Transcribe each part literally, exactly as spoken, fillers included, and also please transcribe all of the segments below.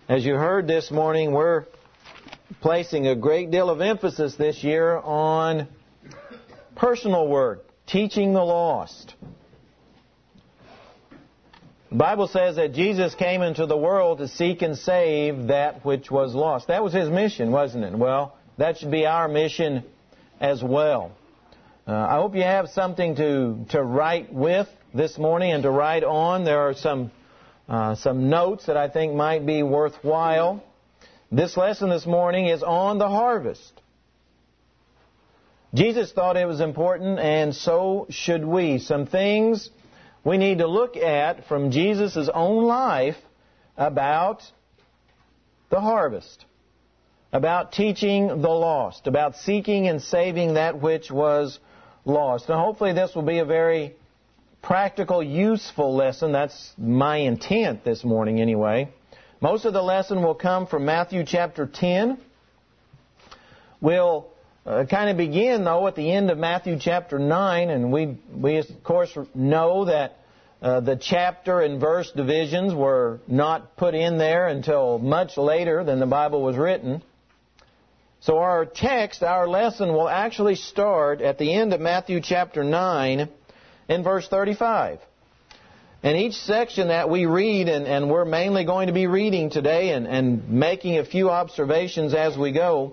As you heard this morning, we're placing a great deal of emphasis this year on personal work, teaching the lost. The Bible says that Jesus came into the world to seek and save that which was lost. That was His mission, wasn't it? Well, that should be our mission as well. Uh, I hope you have something to, to write with this morning and to write on. There are some uh, some notes that I think might be worthwhile. This lesson this morning is on the harvest. Jesus thought it was important, and so should we. Some things we need to look at from Jesus' own life about the harvest, about teaching the lost, about seeking and saving that which was lost. And hopefully this will be a very practical, useful lesson. That's my intent this morning anyway. Most of the lesson will come from Matthew chapter ten. We'll uh, kind of begin, though, at the end of Matthew chapter nine, and we, we of course, know that uh, the chapter and verse divisions were not put in there until much later than the Bible was written. So our text, our lesson, will actually start at the end of Matthew chapter nine in verse thirty-five. And each section that we read, and, and we're mainly going to be reading today and, and making a few observations as we go,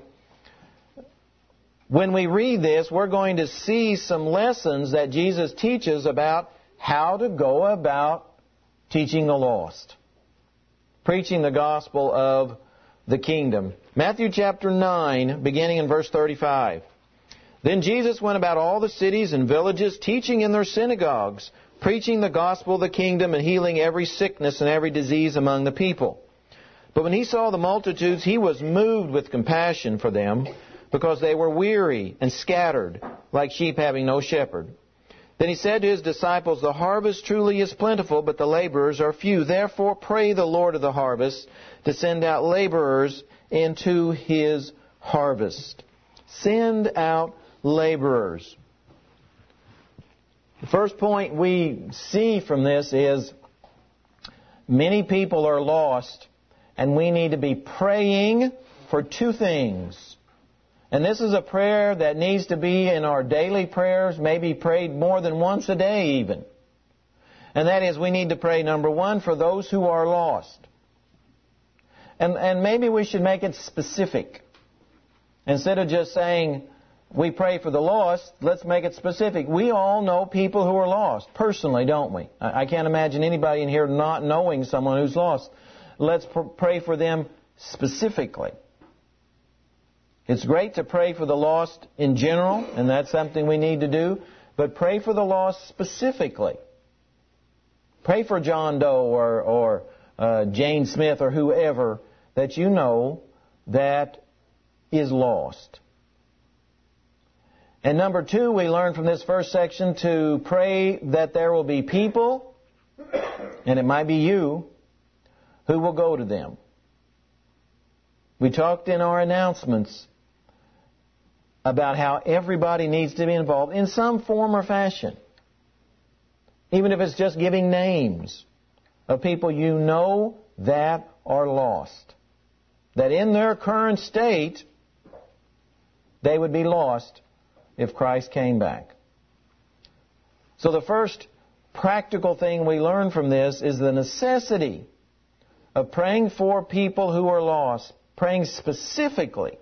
when we read this, we're going to see some lessons that Jesus teaches about how to go about teaching the lost, preaching the gospel of the kingdom. Matthew chapter nine, beginning in verse thirty-five. Then Jesus went about all the cities and villages, teaching in their synagogues, preaching the gospel of the kingdom and healing every sickness and every disease among the people. But when He saw the multitudes, He was moved with compassion for them, because they were weary and scattered, like sheep having no shepherd. Then He said to His disciples, "The harvest truly is plentiful, but the laborers are few. Therefore pray the Lord of the harvest to send out laborers into His harvest." Send out laborers. The first point we see from this is many people are lost, and we need to be praying for two things. And this is a prayer that needs to be in our daily prayers, maybe prayed more than once a day even. And that is, we need to pray, number one, for those who are lost. And, and maybe we should make it specific. Instead of just saying, we pray for the lost, let's make it specific. We all know people who are lost, personally, don't we? I can't imagine anybody in here not knowing someone who's lost. Let's pr- pray for them specifically. It's great to pray for the lost in general, and that's something we need to do, but pray for the lost specifically. Pray for John Doe or, or uh, Jane Smith or whoever that you know that is lost. And number two, we learn from this first section to pray that there will be people, and it might be you, who will go to them. We talked in our announcements about how everybody needs to be involved in some form or fashion. Even if it's just giving names of people you know that are lost. That in their current state, they would be lost if Christ came back. So the first practical thing we learn from this is the necessity of praying for people who are lost, praying specifically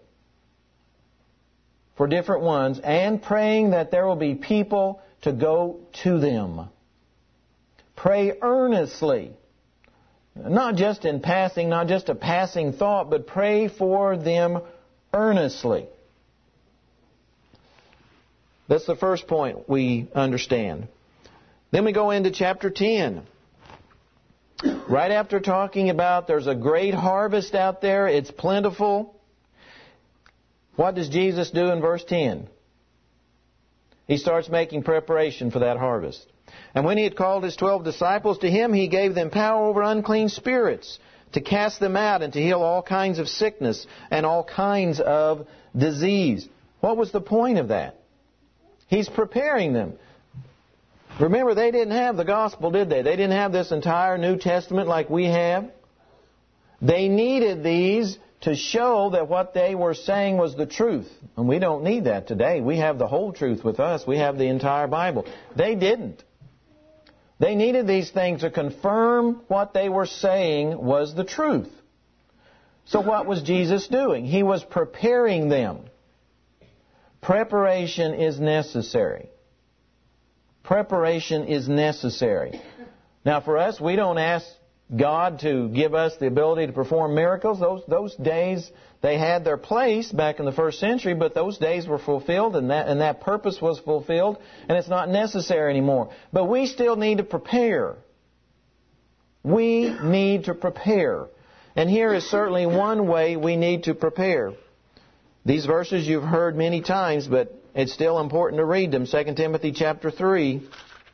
for different ones, and praying that there will be people to go to them. Pray earnestly. Not just in passing, not just a passing thought, but pray for them earnestly. That's the first point we understand. Then we go into chapter ten. Right after talking about there's a great harvest out there, it's plentiful. What does Jesus do in verse ten? He starts making preparation for that harvest. And when He had called His twelve disciples to Him, He gave them power over unclean spirits, to cast them out and to heal all kinds of sickness and all kinds of disease. What was the point of that? He's preparing them. Remember, they didn't have the gospel, did they? They didn't have this entire New Testament like we have. They needed these to show that what they were saying was the truth. And we don't need that today. We have the whole truth with us. We have the entire Bible. They didn't. They needed these things to confirm what they were saying was the truth. So what was Jesus doing? He was preparing them. Preparation is necessary. Preparation is necessary. Now for us, we don't ask God to give us the ability to perform miracles. Those those days, they had their place back in the first century, but those days were fulfilled and that, and that purpose was fulfilled, and it's not necessary anymore. But we still need to prepare. We need to prepare. And here is certainly one way we need to prepare. These verses you've heard many times, but it's still important to read them. Second Timothy chapter three.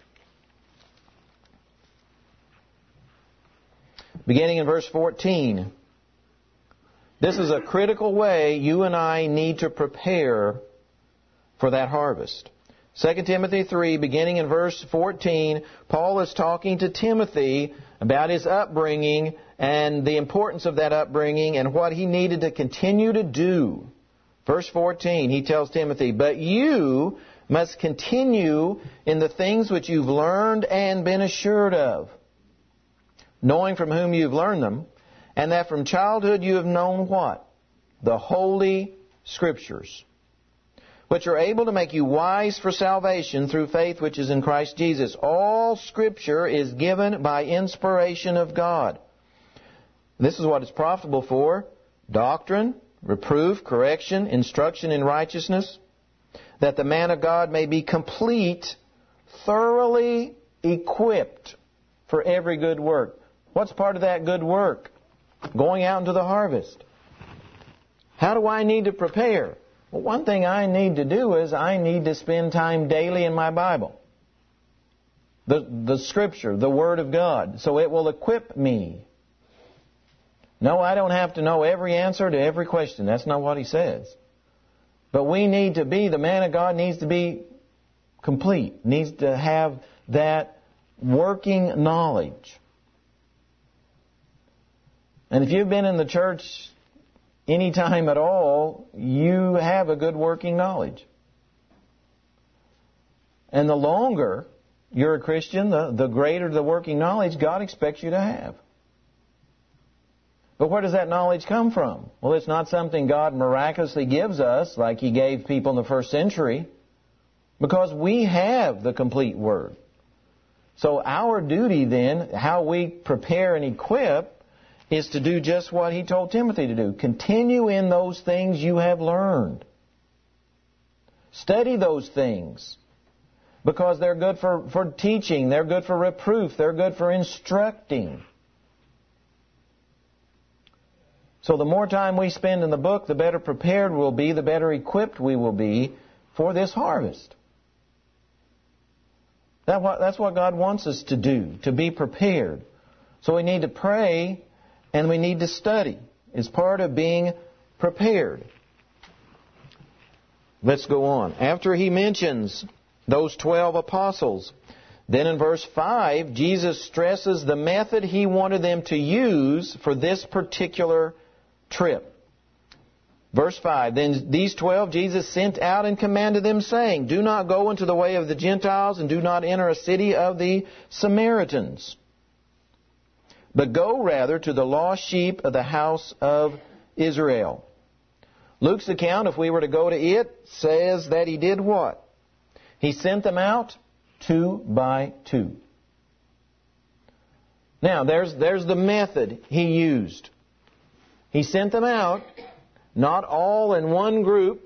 Beginning in verse fourteen. This is a critical way you and I need to prepare for that harvest. Second Timothy three, beginning in verse fourteen, Paul is talking to Timothy about his upbringing and the importance of that upbringing and what he needed to continue to do. Verse fourteen, he tells Timothy, "But you must continue in the things which you've learned and been assured of, knowing from whom you've learned them, and that from childhood you have known what? The Holy Scriptures, which are able to make you wise for salvation through faith which is in Christ Jesus. All Scripture is given by inspiration of God." This is what it's profitable for: doctrine, reproof, correction, instruction in righteousness, that the man of God may be complete, thoroughly equipped for every good work. What's part of that good work? Going out into the harvest. How do I need to prepare? Well, one thing I need to do is I need to spend time daily in my Bible. The, the Scripture, the Word of God. So it will equip me. No, I don't have to know every answer to every question. That's not what he says. But we need to be, the man of God needs to be complete. Needs to have that working knowledge. And if you've been in the church any time at all, you have a good working knowledge. And the longer you're a Christian, the, the greater the working knowledge God expects you to have. But where does that knowledge come from? Well, it's not something God miraculously gives us like He gave people in the first century, because we have the complete Word. So our duty then, how we prepare and equip, is to do just what he told Timothy to do. Continue in those things you have learned. Study those things, because they're good for, for teaching, they're good for reproof, they're good for instructing. So the more time we spend in the book, the better prepared we'll be, the better equipped we will be for this harvest. That what, that's what God wants us to do, to be prepared. So we need to pray and we need to study. It's part of being prepared. Let's go on. After he mentions those twelve apostles, then in verse five, Jesus stresses the method he wanted them to use for this particular trip. Verse five, "Then these twelve Jesus sent out and commanded them, saying, Do not go into the way of the Gentiles, and do not enter a city of the Samaritans, but go rather to the lost sheep of the house of Israel." Luke's account, if we were to go to it, says that he did what? He sent them out two by two. Now, there's, there's the method he used. He sent them out, not all in one group.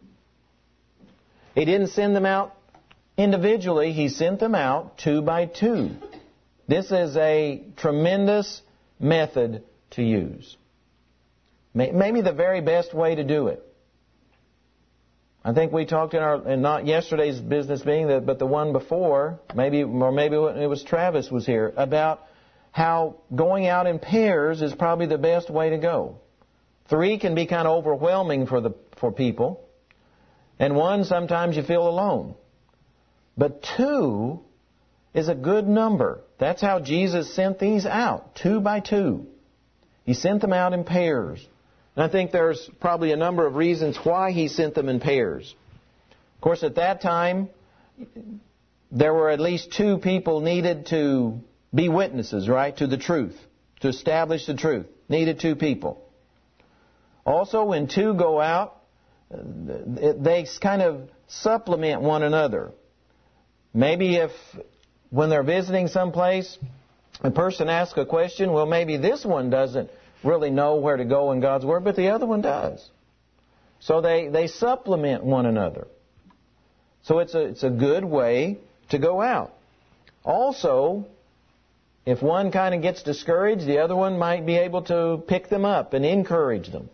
He didn't send them out individually. He sent them out two by two. This is a tremendous method to use. Maybe the very best way to do it. I think we talked in our, and not yesterday's business meeting, but the one before, maybe, or maybe it was Travis was here, about how going out in pairs is probably the best way to go. Three can be kind of overwhelming for the for people, and one sometimes you feel alone. But two is a good number. That's how Jesus sent these out, two by two. He sent them out in pairs. And I think there's probably a number of reasons why He sent them in pairs. Of course, at that time, there were at least two people needed to be witnesses, right, to the truth, to establish the truth. Needed two people. Also, when two go out, they kind of supplement one another. Maybe if, when they're visiting someplace, a person asks a question, well, maybe this one doesn't really know where to go in God's Word, but the other one does. So they, they supplement one another. So it's a, it's a good way to go out. Also, if one kind of gets discouraged, the other one might be able to pick them up and encourage them.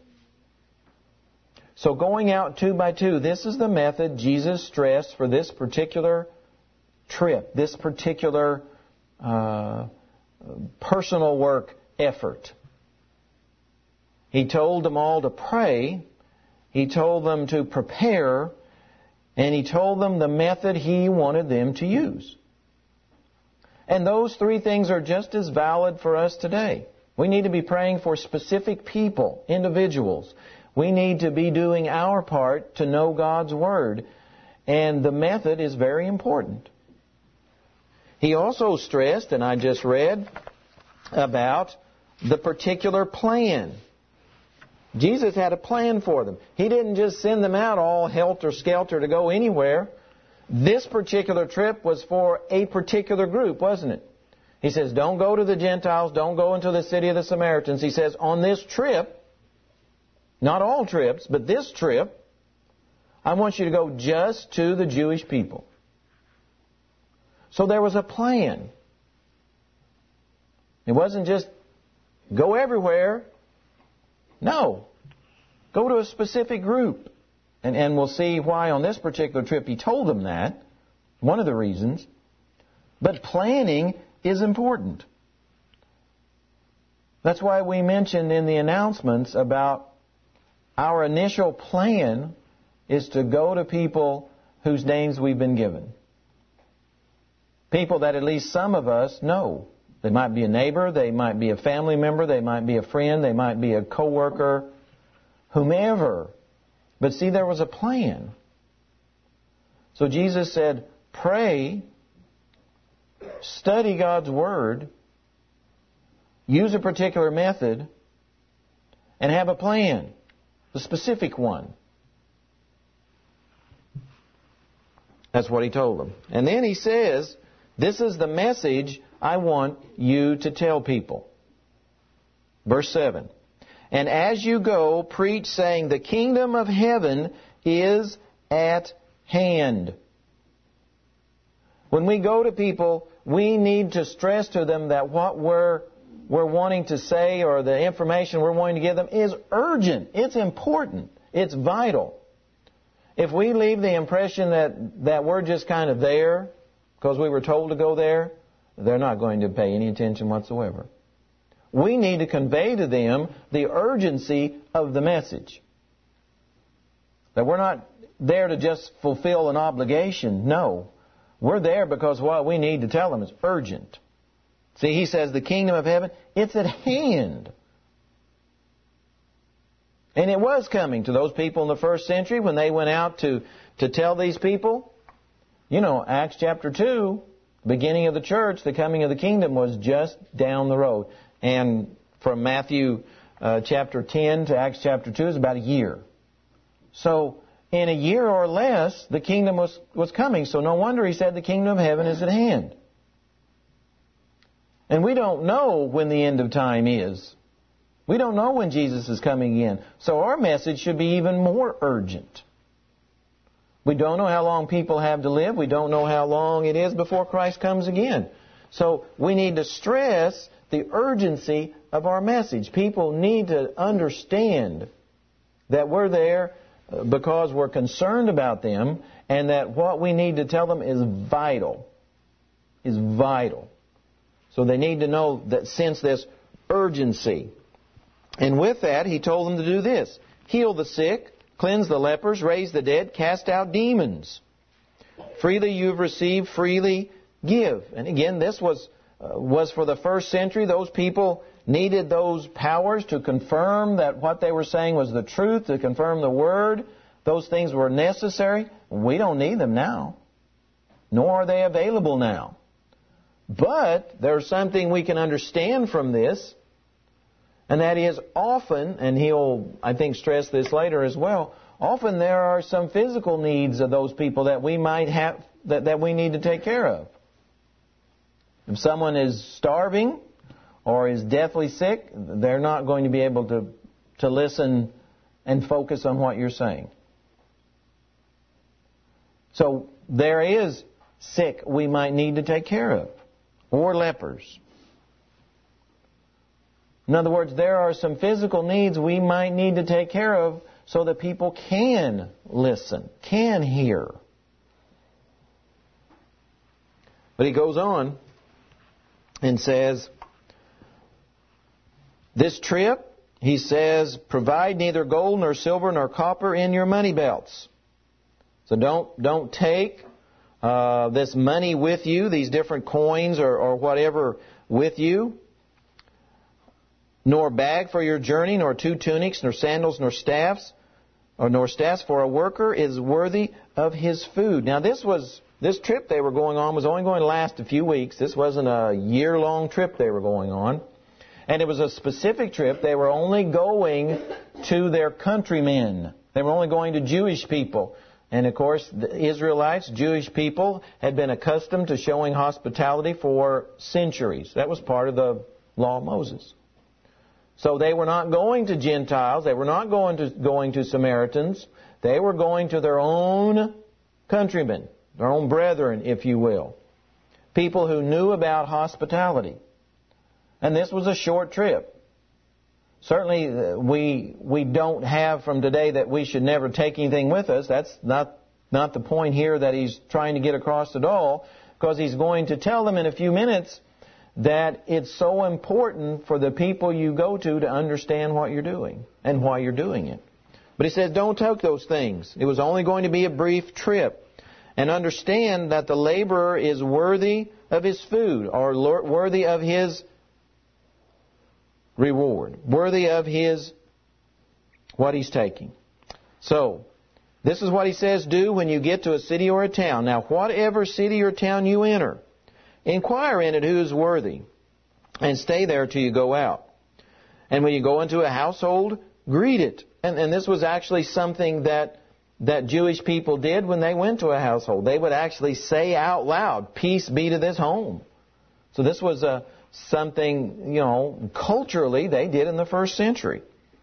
So going out two by two, this is the method Jesus stressed for this particular trip, this particular uh, personal work effort. He told them all to pray. He told them to prepare. And He told them the method He wanted them to use. And those three things are just as valid for us today. We need to be praying for specific people, individuals. We need to be doing our part to know God's Word. And the method is very important. He also stressed, and I just read, about the particular plan. Jesus had a plan for them. He didn't just send them out all helter-skelter to go anywhere. This particular trip was for a particular group, wasn't it? He says, don't go to the Gentiles, don't go into the city of the Samaritans. He says, on this trip, not all trips, but this trip, I want you to go just to the Jewish people. So there was a plan. It wasn't just go everywhere. No. Go to a specific group. And, and we'll see why on this particular trip He told them that. One of the reasons. But planning is important. That's why we mentioned in the announcements about our initial plan is to go to people whose names we've been given. People that at least some of us know. They might be a neighbor, they might be a family member, they might be a friend, they might be a coworker, whomever. But see, there was a plan. So Jesus said, pray, study God's Word, use a particular method, and have a plan, a specific one. That's what He told them. And then He says, this is the message I want you to tell people. Verse seven. And as you go, preach, saying, the kingdom of heaven is at hand. When we go to people, we need to stress to them that what we're, we're wanting to say or the information we're wanting to give them is urgent. It's important. It's vital. If we leave the impression that, that we're just kind of there because we were told to go there, they're not going to pay any attention whatsoever. We need to convey to them the urgency of the message. That we're not there to just fulfill an obligation. No. We're there because what we need to tell them is urgent. See, He says the kingdom of heaven, it's at hand. And it was coming to those people in the first century when they went out to, to tell these people. You know, Acts chapter two, beginning of the church, the coming of the kingdom was just down the road. And from Matthew uh, chapter ten to Acts chapter two is about a year. So in a year or less, the kingdom was, was coming. So no wonder He said the kingdom of heaven is at hand. And we don't know when the end of time is. We don't know when Jesus is coming in. So our message should be even more urgent. We don't know how long people have to live. We don't know how long it is before Christ comes again. So we need to stress the urgency of our message. People need to understand that we're there because we're concerned about them and that what we need to tell them is vital. Is vital. So they need to know that, sense this urgency. And with that, He told them to do this. Heal the sick, cleanse the lepers, raise the dead, cast out demons. Freely you've received, freely give. And again, this was uh, was for the first century. Those people needed those powers to confirm that what they were saying was the truth, to confirm the Word. Those things were necessary. We don't need them now, nor are they available now. But there's something we can understand from this, and that is often, and he'll, I think, stress this later as well, often there are some physical needs of those people that we might have, that, that we need to take care of. If someone is starving or is deathly sick, they're not going to be able to, to listen and focus on what you're saying. So there is sick we might need to take care of, or lepers. In other words, there are some physical needs we might need to take care of so that people can listen, can hear. But he goes on and says, this trip, he says, provide neither gold nor silver nor copper in your money belts. So don't don't take uh, this money with you, these different coins or, or whatever with you, nor bag for your journey, nor two tunics, nor sandals, nor staffs, or nor staffs, for a worker is worthy of his food. Now this was this trip they were going on was only going to last a few weeks. This wasn't a year-long trip they were going on. And it was a specific trip. They were only going to their countrymen. They were only going to Jewish people. And of course, the Israelites, Jewish people, had been accustomed to showing hospitality for centuries. That was part of the law of Moses. So they were not going to Gentiles. They were not going to going to Samaritans. They were going to their own countrymen, their own brethren, if you will. People who knew about hospitality. And this was a short trip. Certainly, we we don't have from today that we should never take anything with us. That's not not the point here that he's trying to get across at all, because he's going to tell them in a few minutes that it's so important for the people you go to to understand what you're doing and why you're doing it. But he says, don't take those things. It was only going to be a brief trip. And understand that the laborer is worthy of his food, or worthy of his reward, worthy of his, what he's taking. So, this is what he says, do when you get to a city or a town. Now, whatever city or town you enter, inquire in it who is worthy, and stay there till you go out. And when you go into a household, greet it. And, and this was actually something that that Jewish people did when they went to a household. They would actually say out loud, peace be to this home. So this was a something, you know, culturally they did in the first century.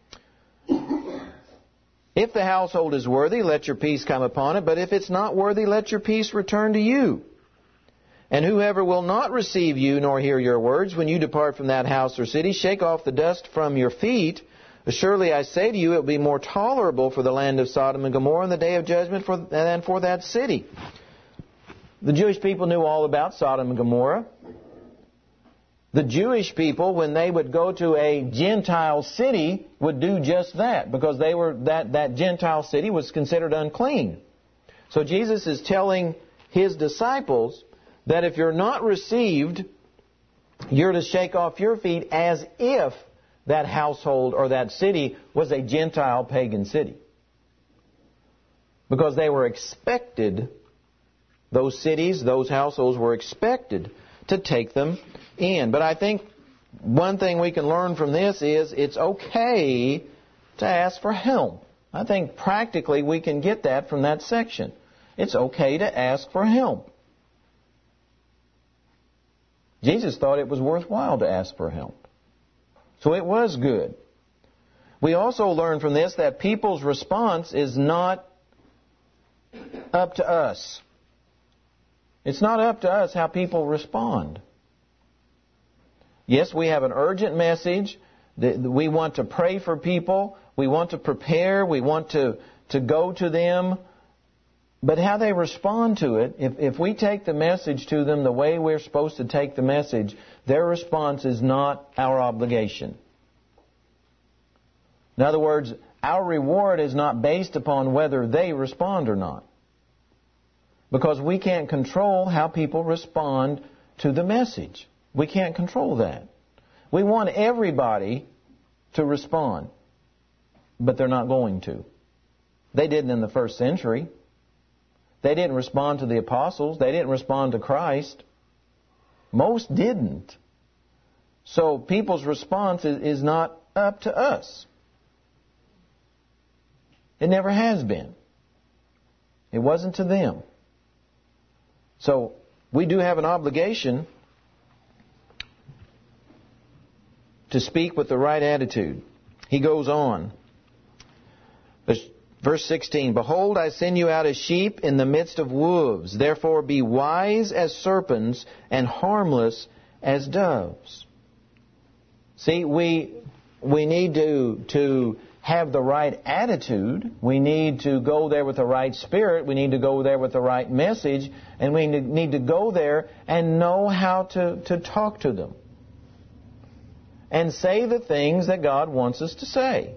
If the household is worthy, let your peace come upon it. But if it's not worthy, let your peace return to you. And whoever will not receive you nor hear your words, when you depart from that house or city, shake off the dust from your feet. Surely I say to you, it will be more tolerable for the land of Sodom and Gomorrah in the day of judgment for, than for that city. The Jewish people knew all about Sodom and Gomorrah. The Jewish people, when they would go to a Gentile city, would do just that, because they were that, that Gentile city was considered unclean. So Jesus is telling his disciples that if you're not received, you're to shake off your feet as if that household or that city was a Gentile pagan city. Because they were expected, those cities, those households were expected to take them in. But I think one thing we can learn from this is it's okay to ask for help. I think practically we can get that from that section. It's okay to ask for help. Jesus thought it was worthwhile to ask for help. So it was good. We also learn from this that people's response is not up to us. It's not up to us how people respond. Yes, we have an urgent message. We want to pray for people. We want to prepare. We want to, to go to them. But how they respond to it, if, if we take the message to them the way we're supposed to take the message, their response is not our obligation. In other words, our reward is not based upon whether they respond or not. Because we can't control how people respond to the message. We can't control that. We want everybody to respond, but they're not going to. They didn't in the first century. They didn't respond to the apostles. They didn't respond to Christ. Most didn't. So people's response is, is not up to us. It never has been. It wasn't to them. So we do have an obligation to speak with the right attitude. He goes on. Verse sixteen, Behold, I send you out as sheep in the midst of wolves. Therefore be wise as serpents and harmless as doves. See, we we need to to have the right attitude. We need to go there with the right spirit. We need to go there with the right message. And we need to go there and know how to, to talk to them. And say the things that God wants us to say.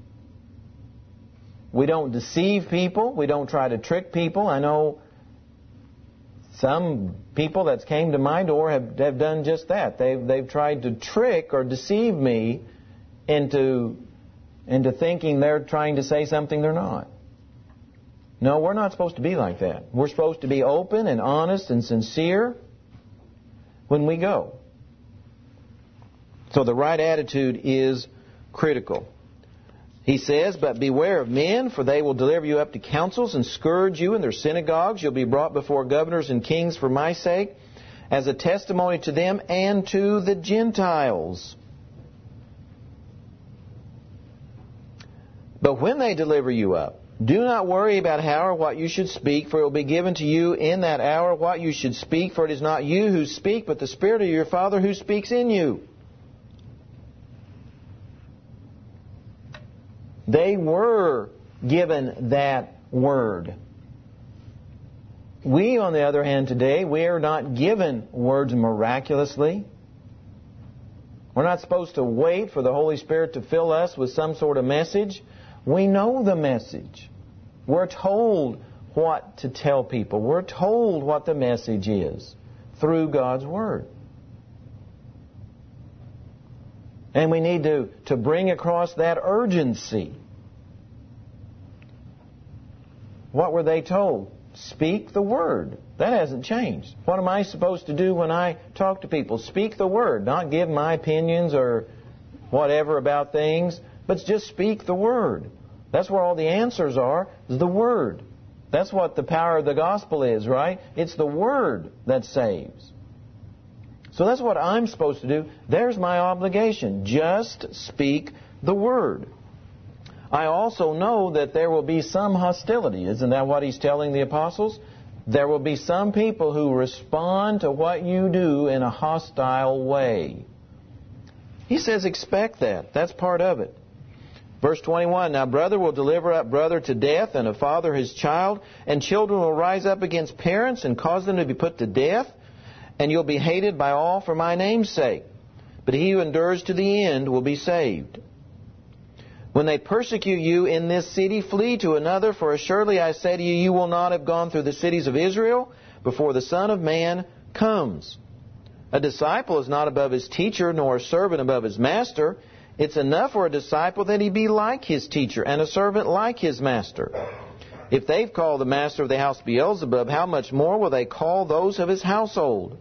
We don't deceive people. We don't try to trick people. I know some people that came to my door have, have done just that. They've, they've tried to trick or deceive me into, into thinking they're trying to say something they're not. No, we're not supposed to be like that. We're supposed to be open and honest and sincere when we go. So the right attitude is critical. He says, But beware of men, for they will deliver you up to councils and scourge you in their synagogues. You'll be brought before governors and kings for my sake, as a testimony to them and to the Gentiles. But when they deliver you up, do not worry about how or what you should speak, for it will be given to you in that hour what you should speak. For it is not you who speak, but the Spirit of your Father who speaks in you. They were given that word. We, on the other hand, today, we are not given words miraculously. We're not supposed to wait for the Holy Spirit to fill us with some sort of message. We know the message. We're told what to tell people. We're told what the message is through God's Word. And we need to, to bring across that urgency. What were they told? Speak the Word. That hasn't changed. What am I supposed to do when I talk to people? Speak the Word. Not give my opinions or whatever about things, but just speak the Word. That's where all the answers are, is the Word. That's what the power of the gospel is, right? It's the Word that saves. So that's what I'm supposed to do. There's my obligation. Just speak the Word. I also know that there will be some hostility. Isn't that what he's telling the apostles? There will be some people who respond to what you do in a hostile way. He says expect that. That's part of it. Verse twenty-one, Now brother will deliver up brother to death, and a father his child, and children will rise up against parents and cause them to be put to death. And you'll be hated by all for my name's sake. But he who endures to the end will be saved. When they persecute you in this city, flee to another, for assuredly I say to you, you will not have gone through the cities of Israel before the Son of Man comes. A disciple is not above his teacher, nor a servant above his master. It's enough for a disciple that he be like his teacher, and a servant like his master. If they've called the master of the house Beelzebub, how much more will they call those of his household?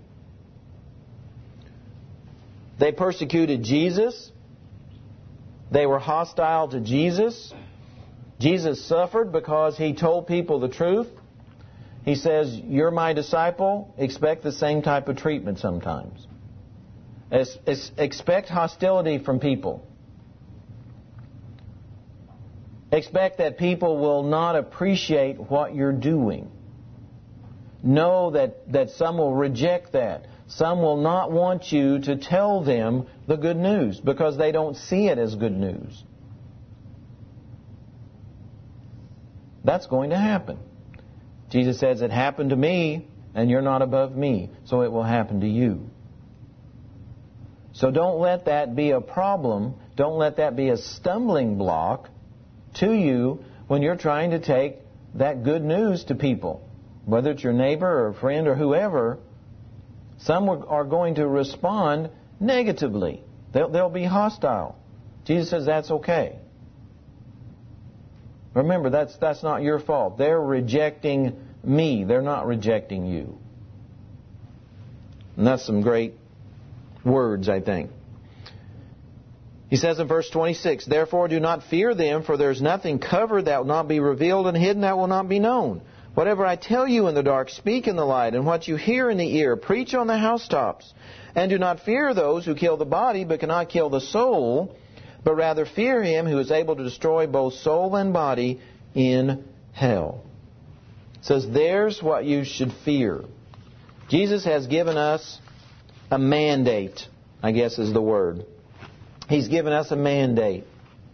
They persecuted Jesus. They were hostile to Jesus. Jesus suffered because he told people the truth. He says, you're my disciple, expect the same type of treatment sometimes. Es- es- expect hostility from people. Expect that people will not appreciate what you're doing. Know that, that some will reject that. Some will not want you to tell them the good news because they don't see it as good news. That's going to happen. Jesus says, it happened to me, and you're not above me, so it will happen to you. So don't let that be a problem. Don't let that be a stumbling block to you when you're trying to take that good news to people. Whether it's your neighbor or a friend or whoever, some are going to respond negatively. They'll, they'll be hostile. Jesus says that's okay. Remember, that's, that's not your fault. They're rejecting me. They're not rejecting you. And that's some great words, I think. He says in verse twenty-six, "Therefore do not fear them, for there is nothing covered that will not be revealed, and hidden that will not be known. Whatever I tell you in the dark, speak in the light, and what you hear in the ear, preach on the housetops. And do not fear those who kill the body, but cannot kill the soul, but rather fear Him who is able to destroy both soul and body in hell." It says, there's what you should fear. Jesus has given us a mandate, I guess is the word. He's given us a mandate.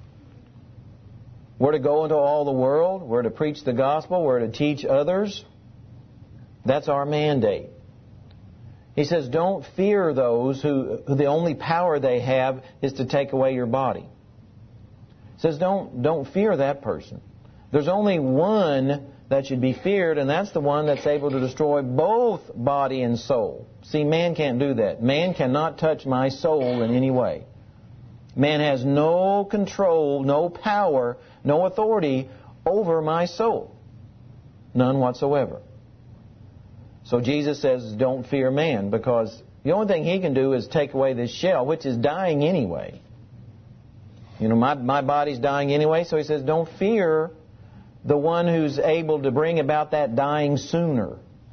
We're to go into all the world. We're to preach the gospel. We're to teach others. That's our mandate. He says, don't fear those who, who the only power they have is to take away your body. He says, don't, don't fear that person. There's only one that should be feared, and that's the one that's able to destroy both body and soul. See, man can't do that. Man cannot touch my soul in any way. Man has no control, no power, no authority over my soul. None whatsoever. So Jesus says, don't fear man, because the only thing he can do is take away this shell, which is dying anyway. You know, my, my body's dying anyway, so he says, don't fear the one who's able to bring about that dying sooner.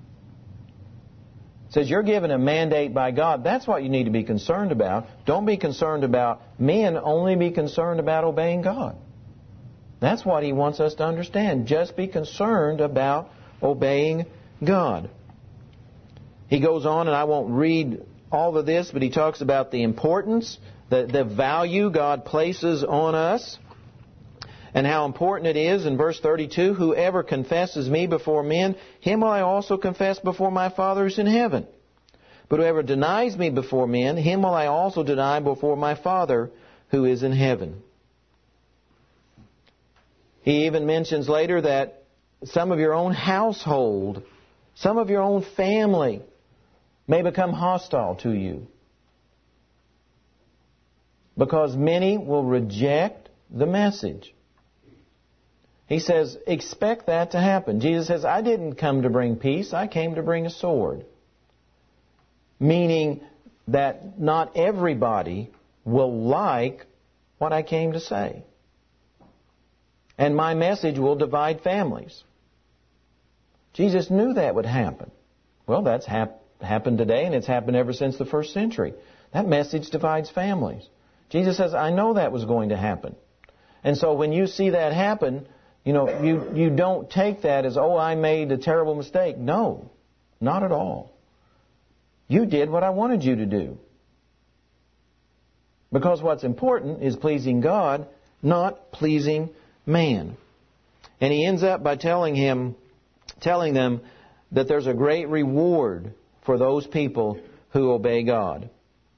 It says you're given a mandate by God. That's what you need to be concerned about. Don't be concerned about men, only be concerned about obeying God. That's what He wants us to understand. Just be concerned about obeying God. He goes on, and I won't read all of this, but he talks about the importance, the, the value God places on us, and how important it is in verse thirty-two, "Whoever confesses me before men, him will I also confess before my Father who's in heaven. But whoever denies me before men, him will I also deny before my Father who is in heaven." He even mentions later that some of your own household, some of your own family may become hostile to you, because many will reject the message. He says, expect that to happen. Jesus says, I didn't come to bring peace, I came to bring a sword. Meaning that not everybody will like what I came to say. And my message will divide families. Jesus knew that would happen. Well, that's hap- happened today, and it's happened ever since the first century. That message divides families. Jesus says, I know that was going to happen. And so when you see that happen, you know, you, you don't take that as, oh, I made a terrible mistake. No, not at all. You did what I wanted you to do. Because what's important is pleasing God, not pleasing man. And he ends up by telling him, telling them that there's a great reward for those people who obey God.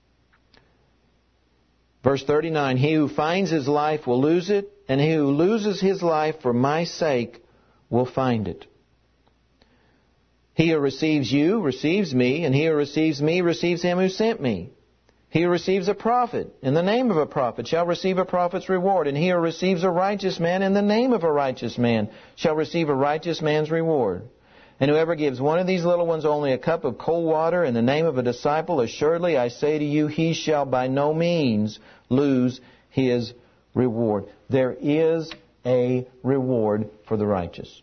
Verse thirty-nine, "He who finds his life will lose it, and he who loses his life for my sake will find it. He who receives you receives me, and he who receives me receives him who sent me. He who receives a prophet in the name of a prophet shall receive a prophet's reward, and he who receives a righteous man in the name of a righteous man shall receive a righteous man's reward. And whoever gives one of these little ones only a cup of cold water in the name of a disciple, assuredly I say to you, he shall by no means lose his reward." There is a reward for the righteous.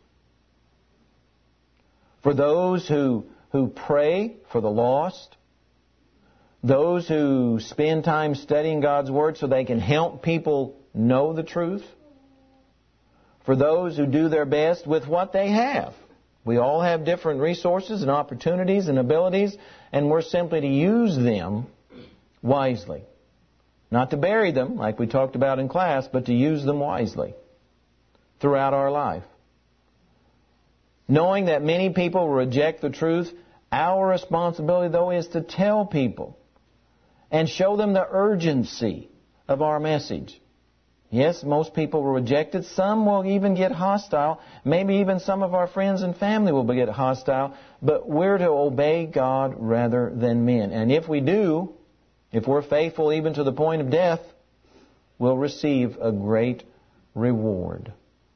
For those who, who pray for the lost, those who spend time studying God's Word so they can help people know the truth, for those who do their best with what they have. We all have different resources and opportunities and abilities, and we're simply to use them wisely. Not to bury them, like we talked about in class, but to use them wisely throughout our life. Knowing that many people reject the truth, our responsibility, though, is to tell people and show them the urgency of our message. Yes, most people will reject it. Some will even get hostile. Maybe even some of our friends and family will get hostile. But we're to obey God rather than men. And if we do, if we're faithful even to the point of death, we'll receive a great reward.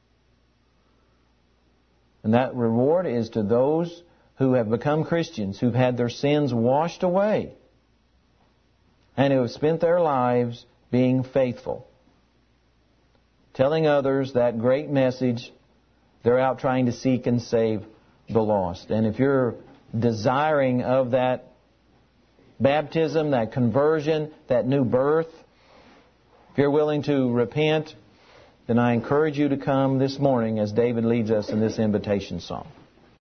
And that reward is to those who have become Christians, who've had their sins washed away, and who have spent their lives being faithful, telling others that great message. They're out trying to seek and save the lost. And if you're desiring of that baptism, that conversion, that new birth, if you're willing to repent, then I encourage you to come this morning as David leads us in this invitation song.